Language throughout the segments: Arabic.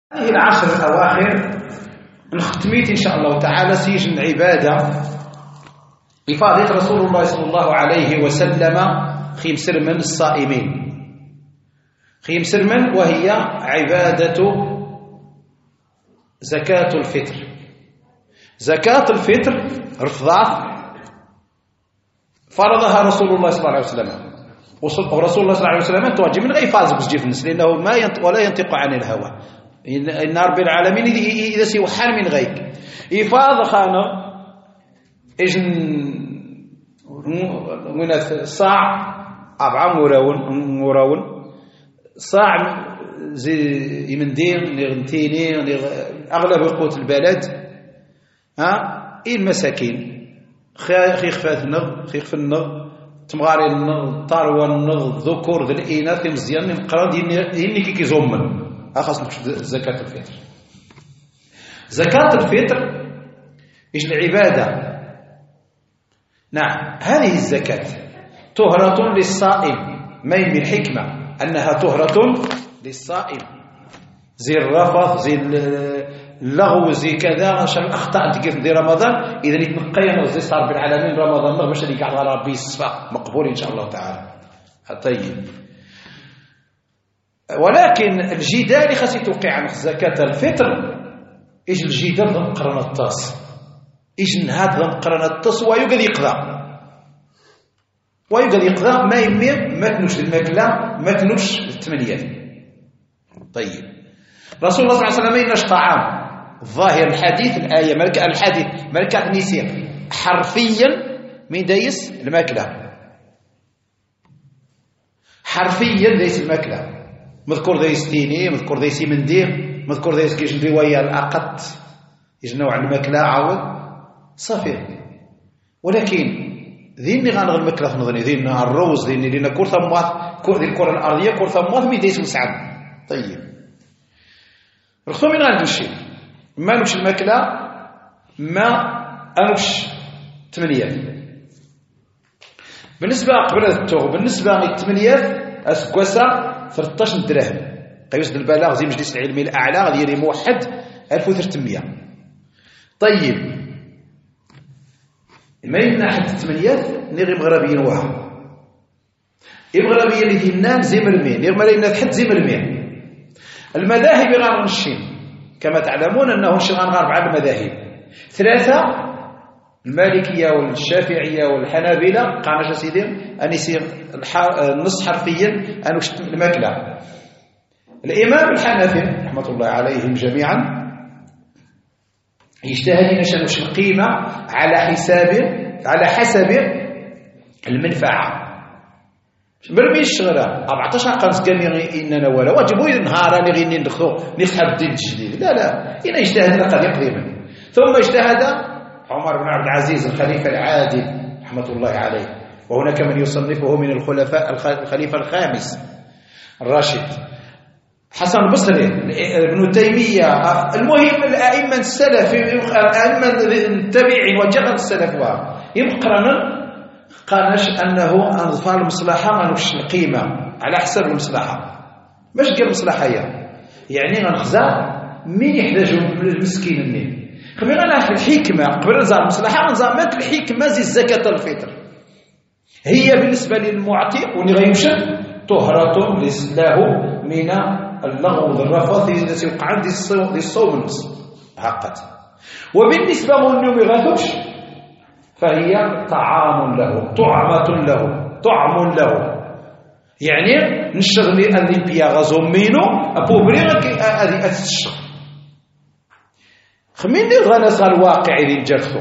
هذه العشر الأواخر نختميت إن شاء الله تعالى سيجن عبادة إفادة رسول الله صلى الله عليه وسلم خيم سرمن الصائمين خيم سرمن وهي عبادة زكاة الفطر. زكاة الفطر رفضات فرضها رسول الله صلى الله عليه وسلم، ورسول الله صلى الله عليه وسلم تواجه من غير فاز بسجيف الناس لأنه ما ينطق ولا ينطق عن الهوى. إن رب العالمين إذا سيوحان من غيك إفاض خانة إجن من الصاع أبعا مراون صاع زي يمندين نغنتيني أغلب قوت البلد المساكين خيخ في النغ تمغاري النغ طاروى النغ ذكر ذي الإناث مزيان نقرأ ديني كي زومن خاص زكاة الفطر. زكاة الفطر إيش العبادة؟ نعم، هذه الزكاة طهرة للصائم، ما من الحكمة أنها طهرة للصائم، زي الرفث زي اللغو زي كذا عشان أخطأ أنت كيف دي رمضان إذا يتنقينا زي صار بالعالمين رمضان باش اللي قاعد على ربي الصفاء مقبول إن شاء الله تعالى. طيب، ولكن الجدال خاص يتوقع عن زكاة الفطر إيش الجدال ضم قرن الطاس إيش نهاد ضم قرن الطاس ويقدر يقضى ما يمي ما تنوش الماكلة ما تنوش الثمانيات. طيب، رسول الله صلى الله عليه وسلم إنش طعام ظاهر الحديث الآية الحديث ملكة نسير حرفيا من دايس الماكلة حرفيا دايس الماكلة مذكور دايس تيني مذكور دايس مندير مذكور دايس كيش الرواية الأقط يجي نوع الماكلة عاود صافي. ولكن ذيني غنغ الماكلة في نظري ذيني الروز ذيني لنا كورثة موات ذي الكرة الأرضية كورثة موات مي دايس مسعد. طيب، رخصوا من غير الشيء ما نمش الماكلة ما أنوش ثمانيات بالنسبة قبل التوغ بالنسبة للثمانيات أسكوسا 13 دراهم قيوس البلاغ زي مجلس العلمي الأعلى غادي يري موحد 1300. طيب، ما يمنع حد الثمانيات نغي مغربيين واحد المغربيين اللي دينان زي مرمين نغي مرينا حد زي مرمين. المذاهب غير الشين كما تعلمون أنه شغان غارب على المذاهب ثلاثة، المالكية والشافعية والحنابلة قالنا سيدي أن يصير النص حرفيا أن الماكلة. الإمام الحنفي رحمة الله عليهم جميعا يجتهد نشأ القيمة على حسب المنفعة. برمي الشغلة 14 قرص كامي إننا ولا واجبوا نهارا نغي ندخلوا نسحب الدين الجديد لا إن اجتهد قد يقضي منه. ثم اجتهد عمر بن عبد العزيز الخليفة العادل رحمة الله عليه، وهناك من يصنفه من الخلفاء الخليفة الخامس الراشد، حسن البصري، ابن تيمية، المهم الأئمة السلف الأئمة التابعين وجغل السلف يمقرن قالش أنه أنظفار المصلحة أنوش القيمة على حسب المصلحة مش قال المصلحة يعني غنخزى مين يحتاجوا المسكين منين خلينا نعرف الحكمة قبل نزار المصلحة نزار الحكمة زي زكاة الفطر هي بالنسبة للمعطي ونغيمشن طهرة له من اللغو والرفث التي يوقع عندي الصوم حقت. وبالنسبة للنوم يغاثوش فهي طعام له طعم له يعني نشغلي الأولمبيا غازومينو أبوبريغ هذه أتشغل خمين دي غنسغ الواقع اللي نجرثو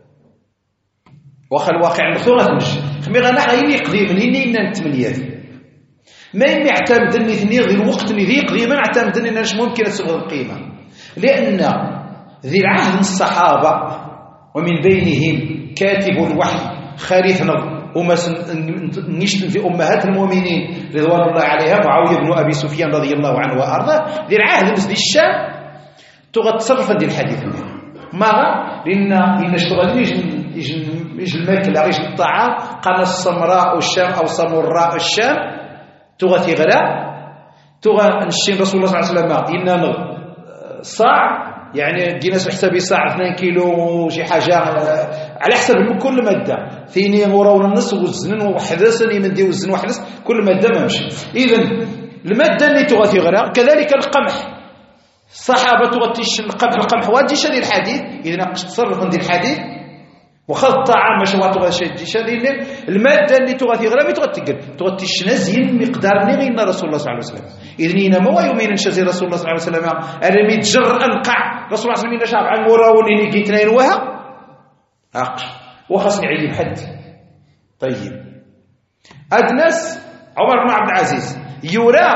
واخا الواقع نخو غتمشي خمين غنحا يني يقضي من يني نتمنيات ما يني اعتمد اني ثني ذي الوقت اللي ذي يقضي ما نعتمد اني ناش ممكن تسغل القيمة لأن ذي العهد من الصحابة ومن بينهم كاتب الوحي خارثنا وما نشتم في أمهات المؤمنين رضوان الله عليها معاوية بن أبي سفيان رضي الله عنه وأرضاه ذي العهد مثل الشام تغتصرف هذه الحديث ماذا؟ لأن اشتغل يجي الماكلة يجي الطعام قال السمراء الشام أو سمراء الشام تغثي غلاء تغى الشين رسول الله صلى الله عليه وسلم إننا صاع يعني جينا حسابي صاع 2 كيلو شي حاجه على حسب كل ماده ثاني ورا النص وزن وحدث من دي وزن وحدث كل ماده ماشي. اذا الماده اللي تغطي غيرها كذلك القمح الصحابه تغطيش القمح واديش هذه الحديث اذا تصرف عند الحديث وخذ الطعام ماشي واتو شاديش لان الماده اللي تغطي غيرها ما تغطي الشنازين مقدار نغينا رسول الله صلى الله عليه وسلم. اذا ما يومين شازي رسول الله صلى الله عليه وسلم انا متجر انقع رسول الله صلى الله عليه وسلم شاب عن وراوني كي تنين وها اقش وخاصني علم حد. طيب الناس عمر بن عبد العزيز يورا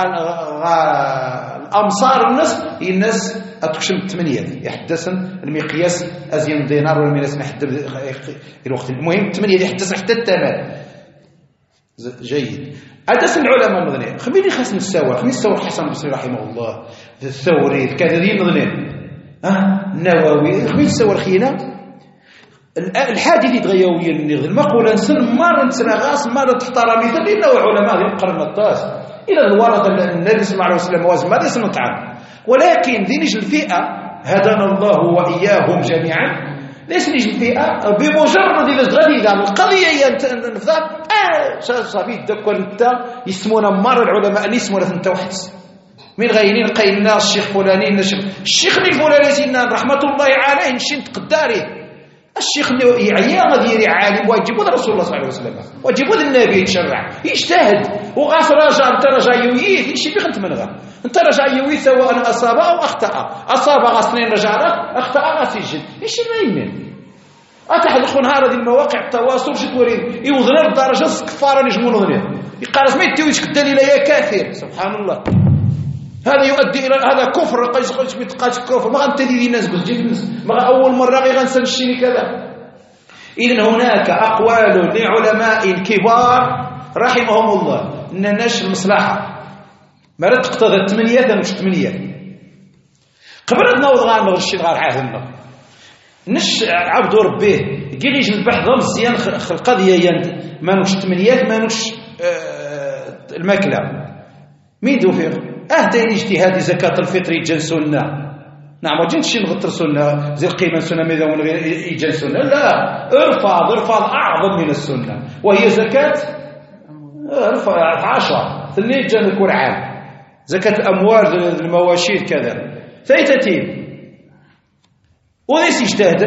الامصار الناس اتكشم 8 يحدثن المقياس ازين دينار ولا ميراث نحدد الوقت المهم 8 يحدث حتى الثمن جيد. ادس العلماء المغني خميني خاص نستوى حسن البصري رحمه الله الثوري الكثيرين مغني النووي خميني نستوى الخينا الحادث يتغيويا المقولة نسن مرة نسنا غاس مرة تحترى مثل لأنه علماء ذي القرن الطاس إلى الورد النبي صلى الله عليه وسلم وازم ماذا سنطعم ولكن ذي نجل الفئة هدانا الله وإياهم جميعا ليس نجل الفئة بمجرد إذا غدي القضية نفضل صبي الدكوة انت يسمونا مرة العلماء اللي يسمونا انت واحد من غيرين قيلنا الشيخ فلاني الشيخ الفلاني سيدنا رحمة الله عليه نشين تقداري الشيخ يعيا غادي عالم واجبوا رسول الله صلى الله عليه وسلم واجبوا النبي يتشرع يجتهد وغاس رجع انت رجع يويت شي بي خنت منغا انت رجع يويت سواء اصاب او اصاب غاسنين رجع اخطا غاسيجن ايش ما يمين اتحدث نهار هذه المواقع التواصل شي توري يوضنا بدرجه كفاره نجمو نظنيه يقال ما يتويش الدليل يا كافر سبحان الله هذا يؤدي الى هذا كفر قيس بيتقاش كفر ما غنتدي الناس بزاف ما اول مره غير غنسنشيني كذا. اذا هناك اقوال لعلماء الكبار رحمهم الله ان ناش المصلحه ما تقتضي 8 مش 8 قبل نوض غنغ الشي غير عاهدنا نش عبد ربيه كي يجي البحث مزيان القضيه مانوش 8 مانوش الماكله ميدو فيه أهدى اجتهاد زكاة الفطر يجن سنة نعم وجنت شي نغطر سنة زي القيمة سنة ماذا من غير يجن سنة لا ارفض أعظم من السنة وهي زكاة ارفض 10 ثاني جن القرعان زكاة الأموال المواشير كذا ثيتتين وليس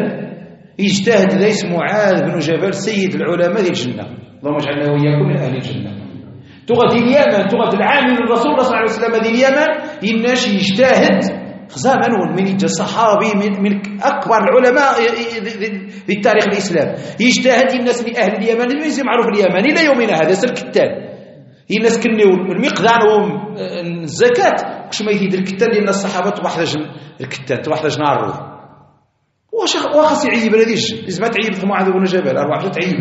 يجتهد ليس معاذ بن جبل سيد العلماء ذي الجنة اللهم اجعلنا وإياكم من أهل الجنة تغدي اليمن تغدي العامل الرسول صلى الله عليه وسلم ذي اليمن الناس يجتهد زمن من يجي صحابي من أكبر العلماء في التاريخ الإسلام يجتهد الناس من أهل اليمن اللي معروف اليمن إلى يومنا هذا الكتان الناس كنيو المقدار الزكاة كش ما يدير الكتان لأن الصحابة واحدة الكتان واحدة نار وخاص يعيب هذيش لازم تعيب معاذ بن جبل أربعة تعيب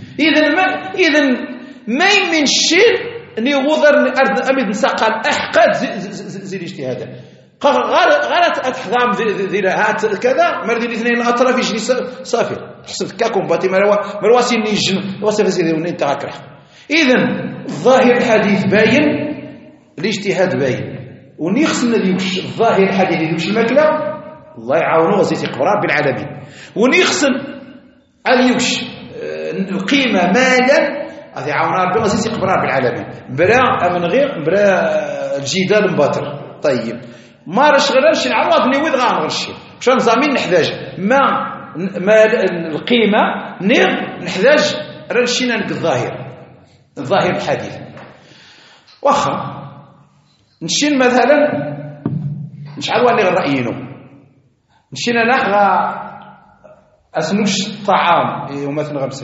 إذا ما يمين الشيء اني غوضر امد نساقال احقاد زي الاجتهاد غلط اتحضام ذراعات كذا مرضي الاثنين الاطراف يجي صافي حسب كاكم باتي مرواسي نيجن وصف سيدي ونين تاكرح. اذا الظاهر الحديث باين الاجتهاد باين ونيخصنا ديوش الظاهر الحديث ديوش الماكله الله يعاونه وزيتي قبرار بالعالمين ونيخصن اليوش القيمه مالا هذه عاون ربي غادي يقبرها بالعالمين برا من غير برا الجدال مباطل. طيب ما راش غير شي نعوض لي وين غنغشي واش نظامين نحتاج ما القيمه نحتاج راه مشينا لك الظاهر الحديث واخا نمشي مثلا نشعل واني غير رايينو مشينا نحغى اسنوش الطعام ومثلا غنسرب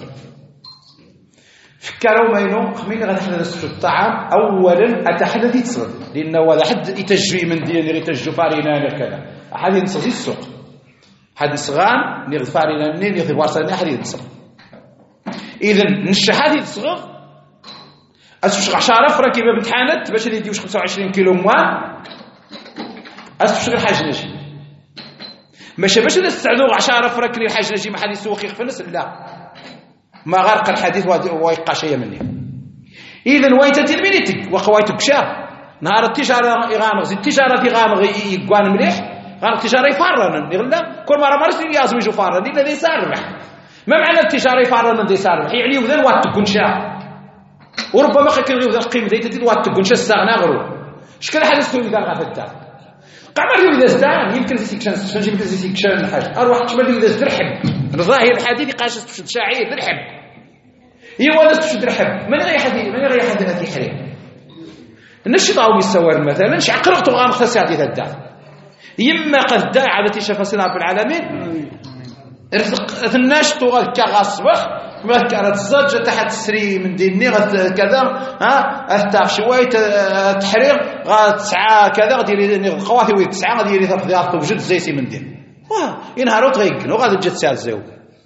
فكروا ماينو خميني غنحدث في الطعام اولا اتحدث يتصل لانه هذا حد يتجوي من ديال اللي يتجو فارينا كذا احد ينصل السوق حد صغان اللي فارينا منين ياخذ واسطه احد ينصل. اذا الشحات يتصغر اسوش 10 فرا كيما امتحانات باش اللي يديوش 25 كيلو موان اسوش غير حاجه نجي ماشي باش نستعدوا 10 فرا كلي حاجه نجي ما حد يسوق يخفنس لا ما غرق الحديث ويقع شيء مني. اذا ويت تلميذك وقويت بشا نهار التجاره يغامغ التجاره يغامغ يقوان مليح غير التجار يفرن يغلا كل مرة مرش لازم يجوا فرن إلا ذي ساربح ما معنى التجار يفرن ذي ساربح يعني وذا الوقت تكون شاء وربما خير غير القيمة ذي تدي الوقت تكون شاء استغنى غرو شكل حاجة تسوي ذا غافتا قمر إذا استعان يمكن يسكشن سنجي يمكن يسكشن حاجة أروح تشمل إذا استرحب الظاهر الحديث قاش تشد شاعر الرحب هي ولا تشد رحب من غير حديث هذه حريم نشطاو يسوار مثلا شعقرقتو غام خاصياتي هدا يما قد داع على تشافسنا رب العالمين ارزق الناشط غالكا غاصبخ ما كانت الزج تحت سري من ديني كذا افتح شويه تحرير غتسعى كذا غديري القواثي وي تسعى غديري تفضيات توجد زيتي من دين ينهاروا تغيكنوا غادي تجي تسال زيو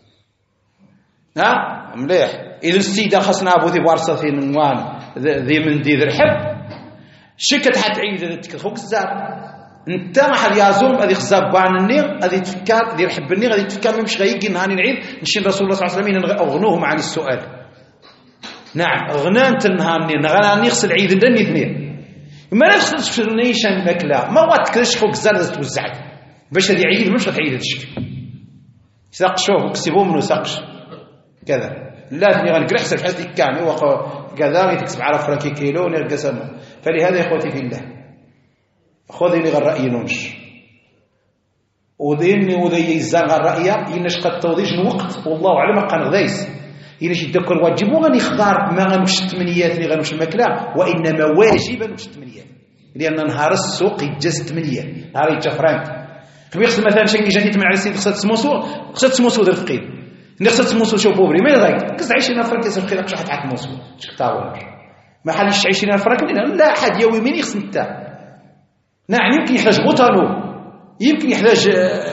مليح اذا السيده خاصنا ابو ذي وارصه نوان ذي من دي ذرحب شكت حتعيد تكخوك الزاب انت ما حد يازوم هذه خزاب بان النير هذه تفكار ذي رحب النير هذه تفكار مش غيجي نهاني نعيد نشين رسول الله صلى الله عليه وسلم اغنوهم عن السؤال نعم غنانت النهاني نغنى نغسل عيد الدني اثنين ما نغسلش في النيشان ماكله ما واتكرش خوك الزال توزعت باش هذه عيد مش غتعيد الشك ساقشوه كسبوه منو ساقش كذا لا ثاني غنقرا حسب حسب كان كذا تكسب على فرنكي كيلو نرقسم فلهذا يا اخوتي في الله خذي لي الراي نونش وذيني وذي يزال الراي ينش قد توضيج الوقت والله اعلم كان غدايس ينش يدكر واجب وغني خضار ما غنمش الثمانيات اللي غنمش الماكله وانما واجبا مش الثمانيات لان نهار السوق يتجاز 8 نهار يتجا فرانك كبير خص مثلا شي جاتي تمن على السيد خصها تسموسو دير الثقيل خصها تسموسو شوف بوبري ما رايك كز 20 فرنك يصير خيرك شحال تاع تموسو شكتاول ما حالش 20 فرنك لا حد يومي من يخص نتا نعم يمكن يحتاج غطانو يمكن يحتاج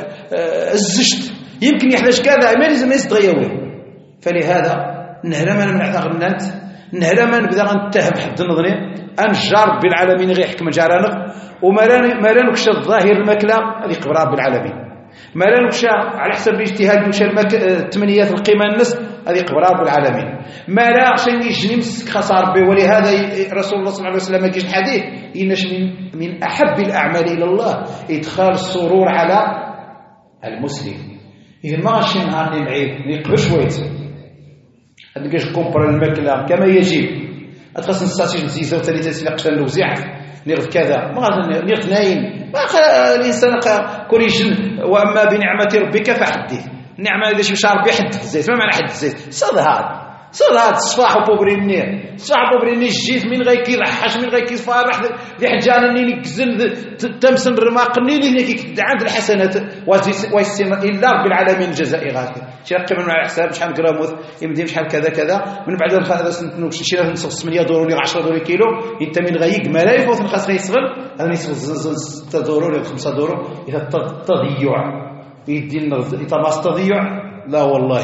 الزشت يمكن يحتاج كذا ما لازم يستغيوي فلهذا نهرما من عثاغنات نهرما نبدا غنتهم حد النظري انجار بالعالمين غير حكم جارانق وما لا نكشى الظاهر الماكله هذه قبر رب العالمين ما لا نكشى على حسب الاجتهاد وشى الثمانيات القيمه النص هذه قبر رب العالمين ما لا عشان يجني مسك خسار به ولهذا رسول الله صلى الله عليه وسلم كيش الحديث إنش من أحب الأعمال إلى الله إدخال السرور على المسلم إذا ما غاشي نهار العيد نقبل شوية هذا كاش كومبر الماكلة كما يجب أتخص نستاسيج نزيزة وثالثة سلاقشة نوزع نغف كذا ما غادي نغف نايم ما الإنسان كوريجن وأما بنعمة ربك فحدث النعمة إذا شي ربي يحدث الزيت ما معنى حدث الزيت صد هاد صفاح وبوبريني صفاح وبوبريني جيت من غير كيضحش من غير كيفرح دي حجانني نكزل تمسن رماقني اللي كي عند الحسنات ويسم الا رب العالمين الجزاء غادي شي رقم مع الحساب شحال جراموث يمدي شحال كذا كذا من بعد هذا شي نص 8 دولار ولا 10 دولار كيلو انت من غيق ما لا يفوت الخاص يصغر هذا يصغر 6 دولار ولا 5 دولار اذا التضيع يدي يتماس تضيع لا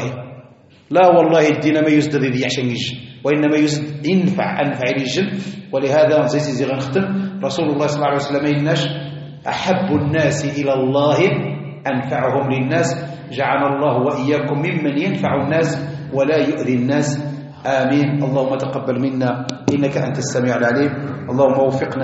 والله الدين ما يزد ذي عشان يجي وإنما يزد ينفع يجي ولهذا زي غنختم رسول الله صلى الله عليه وسلم الناس أحب الناس إلى الله أنفعهم للناس جعل الله وإياكم ممن ينفع الناس ولا يؤذي الناس آمين اللهم تقبل منا إنك أنت السميع العليم اللهم وفقنا